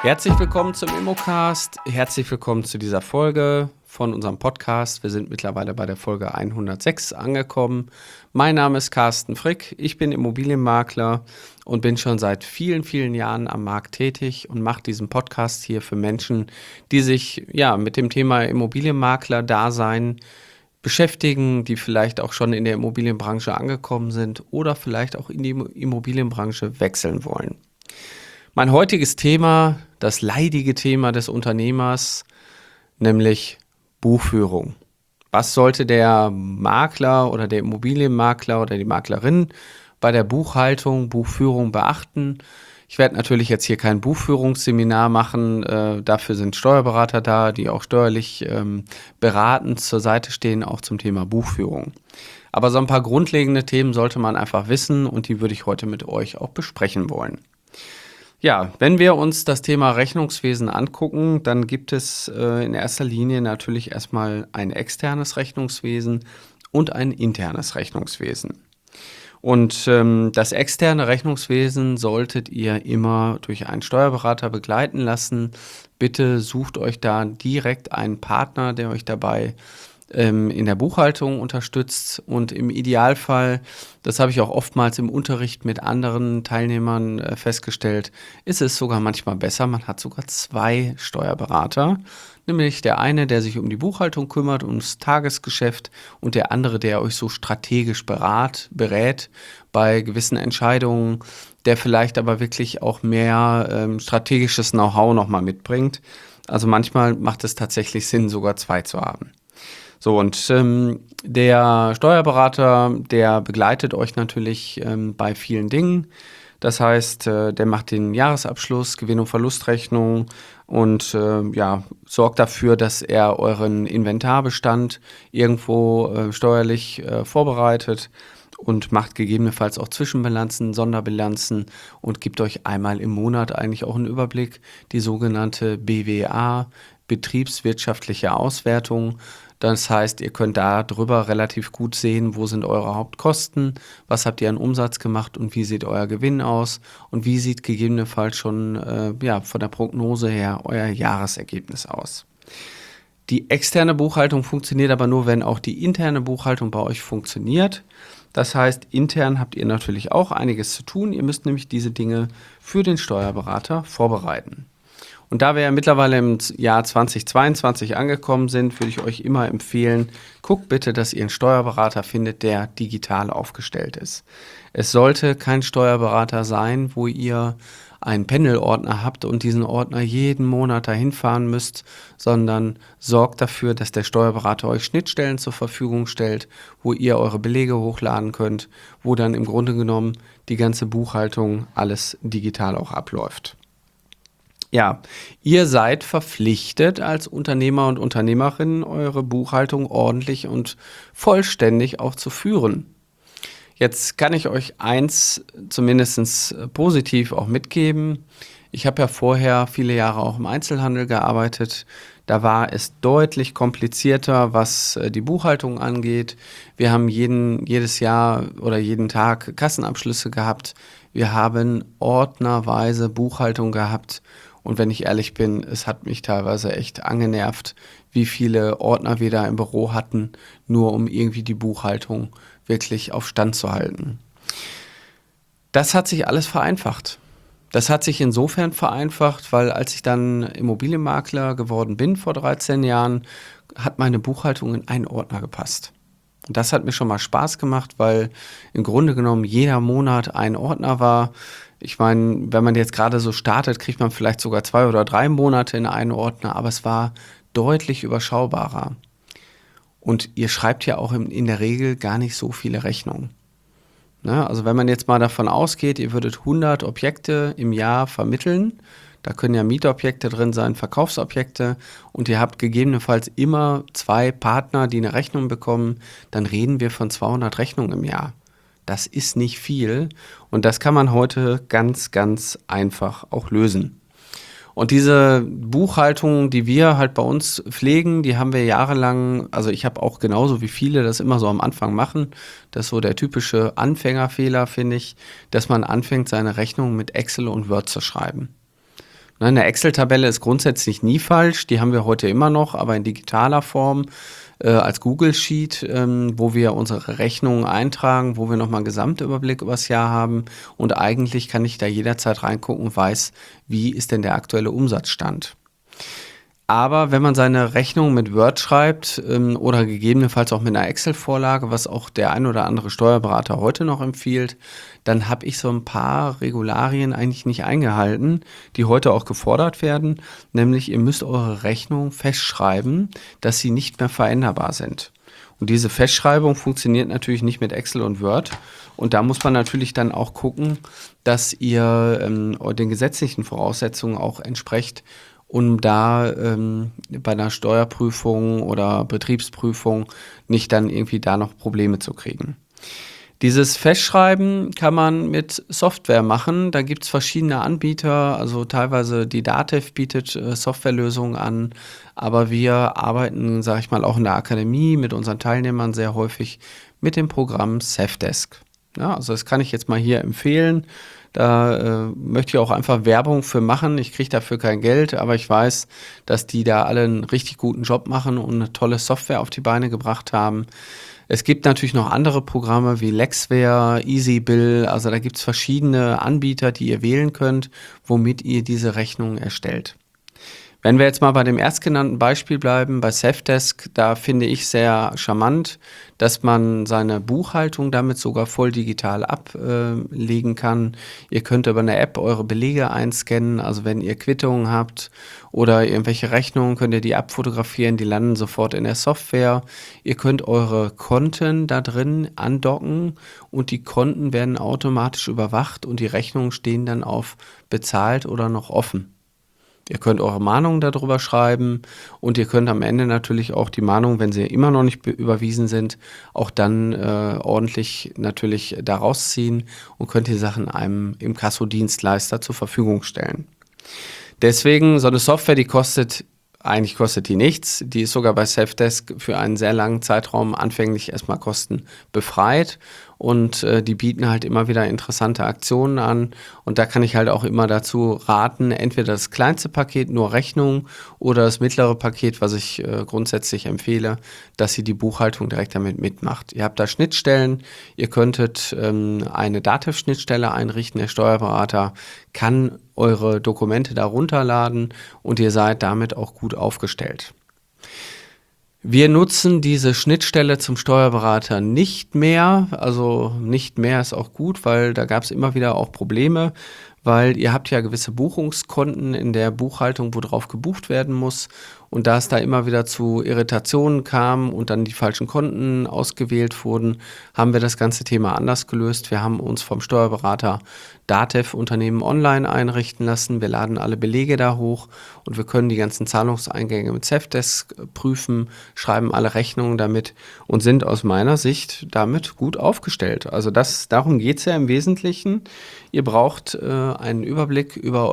Herzlich willkommen zum Immocast. Herzlich willkommen zu dieser Folge von unserem Podcast. Wir sind mittlerweile bei der Folge 106 angekommen. Mein Name ist Carsten Frick. Ich bin Immobilienmakler und bin schon seit vielen, vielen Jahren am Markt tätig und mache diesen Podcast hier für Menschen, die sich mit dem Thema Immobilienmakler-Dasein beschäftigen, die vielleicht auch schon in der Immobilienbranche angekommen sind oder vielleicht auch in die Immobilienbranche wechseln wollen. Mein heutiges Thema, das leidige Thema des Unternehmers, nämlich Buchführung. Was sollte der Makler oder der Immobilienmakler oder die Maklerin bei der Buchführung beachten? Ich werde natürlich jetzt hier kein Buchführungsseminar machen, dafür sind Steuerberater da, die auch steuerlich beratend zur Seite stehen, auch zum Thema Buchführung. Aber so ein paar grundlegende Themen sollte man einfach wissen und die würde ich heute mit euch auch besprechen wollen. Ja, wenn wir uns das Thema Rechnungswesen angucken, dann gibt es in erster Linie natürlich erstmal ein externes Rechnungswesen und ein internes Rechnungswesen. Und das externe Rechnungswesen solltet ihr immer durch einen Steuerberater begleiten lassen. Bitte sucht euch da direkt einen Partner, der euch dabei in der Buchhaltung unterstützt und im Idealfall, das habe ich auch oftmals im Unterricht mit anderen Teilnehmern festgestellt, ist es sogar manchmal besser, man hat sogar 2 Steuerberater, nämlich der eine, der sich um die Buchhaltung kümmert, ums Tagesgeschäft und der andere, der euch so strategisch berät bei gewissen Entscheidungen, der vielleicht aber wirklich auch mehr strategisches Know-how nochmal mitbringt. Also manchmal macht es tatsächlich Sinn, sogar 2 zu haben. So, und der Steuerberater, der begleitet euch natürlich bei vielen Dingen. Das heißt, der macht den Jahresabschluss, Gewinn- und Verlustrechnung und sorgt dafür, dass er euren Inventarbestand irgendwo steuerlich vorbereitet und macht gegebenenfalls auch Zwischenbilanzen, Sonderbilanzen und gibt euch einmal im Monat eigentlich auch einen Überblick, die sogenannte BWA, betriebswirtschaftliche Auswertung. Das heißt, ihr könnt da drüber relativ gut sehen, wo sind eure Hauptkosten, was habt ihr an Umsatz gemacht und wie sieht euer Gewinn aus und wie sieht gegebenenfalls schon von der Prognose her euer Jahresergebnis aus. Die externe Buchhaltung funktioniert aber nur, wenn auch die interne Buchhaltung bei euch funktioniert. Das heißt, intern habt ihr natürlich auch einiges zu tun. Ihr müsst nämlich diese Dinge für den Steuerberater vorbereiten. Und da wir ja mittlerweile im Jahr 2022 angekommen sind, würde ich euch immer empfehlen, guckt bitte, dass ihr einen Steuerberater findet, der digital aufgestellt ist. Es sollte kein Steuerberater sein, wo ihr einen Pendelordner habt und diesen Ordner jeden Monat dahin fahren müsst, sondern sorgt dafür, dass der Steuerberater euch Schnittstellen zur Verfügung stellt, wo ihr eure Belege hochladen könnt, wo dann im Grunde genommen die ganze Buchhaltung alles digital auch abläuft. Ja, ihr seid verpflichtet als Unternehmer und Unternehmerin, eure Buchhaltung ordentlich und vollständig auch zu führen. Jetzt kann ich euch eins zumindest positiv auch mitgeben. Ich habe ja vorher viele Jahre auch im Einzelhandel gearbeitet. Da war es deutlich komplizierter, was die Buchhaltung angeht. Wir haben jedes Jahr oder jeden Tag Kassenabschlüsse gehabt. Wir haben ordnerweise Buchhaltung gehabt. Und wenn ich ehrlich bin, es hat mich teilweise echt angenervt, wie viele Ordner wir da im Büro hatten, nur um irgendwie die Buchhaltung wirklich auf Stand zu halten. Das hat sich alles vereinfacht. Das hat sich insofern vereinfacht, weil als ich dann Immobilienmakler geworden bin vor 13 Jahren, hat meine Buchhaltung in einen Ordner gepasst. Und das hat mir schon mal Spaß gemacht, weil im Grunde genommen jeder Monat ein Ordner war. Ich meine, wenn man jetzt gerade so startet, kriegt man vielleicht sogar 2 oder 3 Monate in einen Ordner, aber es war deutlich überschaubarer. Und ihr schreibt ja auch in der Regel gar nicht so viele Rechnungen. Ne? Also wenn man jetzt mal davon ausgeht, ihr würdet 100 Objekte im Jahr vermitteln, da können ja Mietobjekte drin sein, Verkaufsobjekte und ihr habt gegebenenfalls immer 2 Partner, die eine Rechnung bekommen, dann reden wir von 200 Rechnungen im Jahr. Das ist nicht viel und das kann man heute ganz, ganz einfach auch lösen. Und diese Buchhaltung, die wir halt bei uns pflegen, die haben wir jahrelang, also ich habe auch genauso wie viele das immer so am Anfang machen, das ist so der typische Anfängerfehler, finde ich, dass man anfängt, seine Rechnung mit Excel und Word zu schreiben. Eine Excel-Tabelle ist grundsätzlich nie falsch, die haben wir heute immer noch, aber in digitaler Form als Google Sheet, wo wir unsere Rechnungen eintragen, wo wir nochmal einen Gesamtüberblick über das Jahr haben und eigentlich kann ich da jederzeit reingucken und weiß, wie ist denn der aktuelle Umsatzstand. Aber wenn man seine Rechnung mit Word schreibt oder gegebenenfalls auch mit einer Excel-Vorlage, was auch der ein oder andere Steuerberater heute noch empfiehlt, dann habe ich so ein paar Regularien eigentlich nicht eingehalten, die heute auch gefordert werden. Nämlich, ihr müsst eure Rechnung festschreiben, dass sie nicht mehr veränderbar sind. Und diese Festschreibung funktioniert natürlich nicht mit Excel und Word. Und da muss man natürlich dann auch gucken, dass ihr den gesetzlichen Voraussetzungen auch entsprecht, um da bei einer Steuerprüfung oder Betriebsprüfung nicht dann irgendwie da noch Probleme zu kriegen. Dieses Festschreiben kann man mit Software machen. Da gibt es verschiedene Anbieter, also teilweise die DATEV bietet Softwarelösungen an, aber wir arbeiten, sage ich mal, auch in der Akademie mit unseren Teilnehmern sehr häufig mit dem Programm Safdesk. Ja, also das kann ich jetzt mal hier empfehlen. Da möchte ich auch einfach Werbung für machen. Ich kriege dafür kein Geld, aber ich weiß, dass die da alle einen richtig guten Job machen und eine tolle Software auf die Beine gebracht haben. Es gibt natürlich noch andere Programme wie Lexware, EasyBill. Also da gibt es verschiedene Anbieter, die ihr wählen könnt, womit ihr diese Rechnungen erstellt. Wenn wir jetzt mal bei dem erstgenannten Beispiel bleiben, bei Safdesk, da finde ich sehr charmant, dass man seine Buchhaltung damit sogar voll digital ablegen kann. Ihr könnt über eine App eure Belege einscannen, also wenn ihr Quittungen habt oder irgendwelche Rechnungen, könnt ihr die abfotografieren, die landen sofort in der Software. Ihr könnt eure Konten da drin andocken und die Konten werden automatisch überwacht und die Rechnungen stehen dann auf bezahlt oder noch offen. Ihr könnt eure Mahnungen darüber schreiben und ihr könnt am Ende natürlich auch die Mahnungen, wenn sie immer noch nicht überwiesen sind, auch dann ordentlich natürlich da rausziehen und könnt die Sachen einem Inkassodienstleister zur Verfügung stellen. Deswegen, so eine Software, eigentlich kostet die nichts. Die ist sogar bei Safdesk für einen sehr langen Zeitraum anfänglich erstmal kostenbefreit und die bieten halt immer wieder interessante Aktionen an und da kann ich halt auch immer dazu raten, entweder das kleinste Paket, nur Rechnung oder das mittlere Paket, was ich grundsätzlich empfehle, dass ihr die Buchhaltung direkt damit mitmacht. Ihr habt da Schnittstellen, ihr könntet eine DATEV-Schnittstelle einrichten, der Steuerberater kann eure Dokumente da runterladen und ihr seid damit auch gut aufgestellt. Wir nutzen diese Schnittstelle zum Steuerberater nicht mehr, also nicht mehr ist auch gut, weil da gab es immer wieder auch Probleme, weil ihr habt ja gewisse Buchungskonten in der Buchhaltung, wo drauf gebucht werden muss und da es da immer wieder zu Irritationen kam und dann die falschen Konten ausgewählt wurden, haben wir das ganze Thema anders gelöst. Wir haben uns vom Steuerberater DATEV Unternehmen online einrichten lassen. Wir laden alle Belege da hoch und wir können die ganzen Zahlungseingänge mit Safdesk prüfen, schreiben alle Rechnungen damit und sind aus meiner Sicht damit gut aufgestellt. Also darum geht es ja im Wesentlichen. Ihr braucht einen Überblick über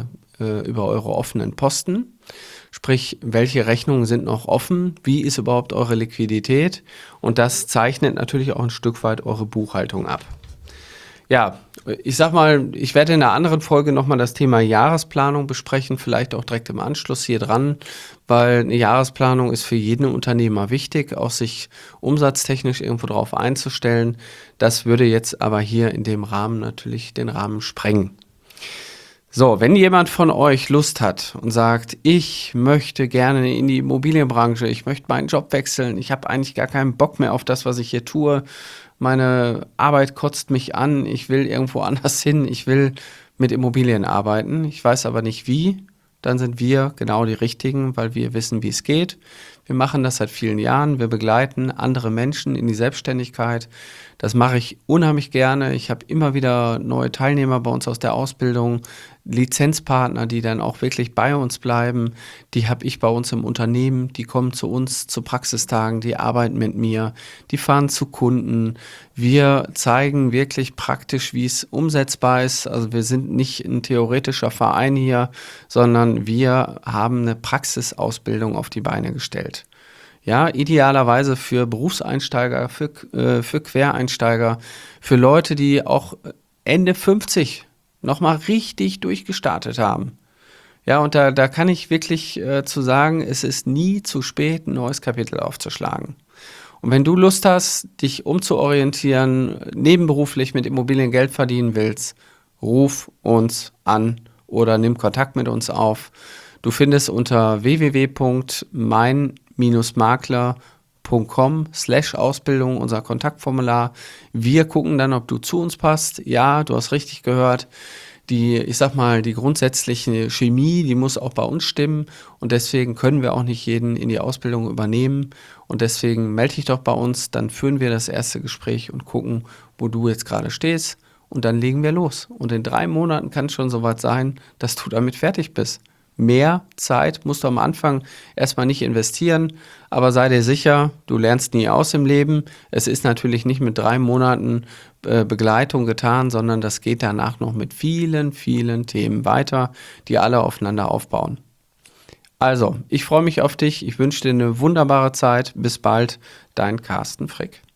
eure offenen Posten. Sprich, welche Rechnungen sind noch offen, wie ist überhaupt eure Liquidität und das zeichnet natürlich auch ein Stück weit eure Buchhaltung ab. Ja, ich sag mal, ich werde in einer anderen Folge nochmal das Thema Jahresplanung besprechen, vielleicht auch direkt im Anschluss hier dran, weil eine Jahresplanung ist für jeden Unternehmer wichtig, auch sich umsatztechnisch irgendwo drauf einzustellen. Das würde jetzt aber hier in dem Rahmen natürlich den Rahmen sprengen. So, wenn jemand von euch Lust hat und sagt, ich möchte gerne in die Immobilienbranche, ich möchte meinen Job wechseln, ich habe eigentlich gar keinen Bock mehr auf das, was ich hier tue, meine Arbeit kotzt mich an, ich will irgendwo anders hin, ich will mit Immobilien arbeiten, ich weiß aber nicht wie, dann sind wir genau die Richtigen, weil wir wissen, wie es geht. Wir machen das seit vielen Jahren, wir begleiten andere Menschen in die Selbstständigkeit. Das mache ich unheimlich gerne. Ich habe immer wieder neue Teilnehmer bei uns aus der Ausbildung, Lizenzpartner, die dann auch wirklich bei uns bleiben. Die habe ich bei uns im Unternehmen, die kommen zu uns zu Praxistagen, die arbeiten mit mir, die fahren zu Kunden. Wir zeigen wirklich praktisch, wie es umsetzbar ist. Also wir sind nicht ein theoretischer Verein hier, sondern wir haben eine Praxisausbildung auf die Beine gestellt. Ja, idealerweise für Berufseinsteiger, für Quereinsteiger, für Leute, die auch Ende 50 nochmal richtig durchgestartet haben. Ja, und da kann ich wirklich zu sagen, es ist nie zu spät, ein neues Kapitel aufzuschlagen. Und wenn du Lust hast, dich umzuorientieren, nebenberuflich mit Immobilien Geld verdienen willst, ruf uns an oder nimm Kontakt mit uns auf. Du findest unter www.mein-makler.com/Ausbildung unser Kontaktformular. Wir gucken dann, ob du zu uns passt. Ja, du hast richtig gehört. Ich sag mal, die grundsätzliche Chemie, die muss auch bei uns stimmen und deswegen können wir auch nicht jeden in die Ausbildung übernehmen und deswegen melde dich doch bei uns, dann führen wir das erste Gespräch und gucken, wo du jetzt gerade stehst und dann legen wir los. Und in 3 Monaten kann es schon soweit sein, dass du damit fertig bist. Mehr Zeit musst du am Anfang erstmal nicht investieren, aber sei dir sicher, du lernst nie aus im Leben. Es ist natürlich nicht mit 3 Monaten Begleitung getan, sondern das geht danach noch mit vielen, vielen Themen weiter, die alle aufeinander aufbauen. Also, ich freue mich auf dich. Ich wünsche dir eine wunderbare Zeit. Bis bald, dein Carsten Frick.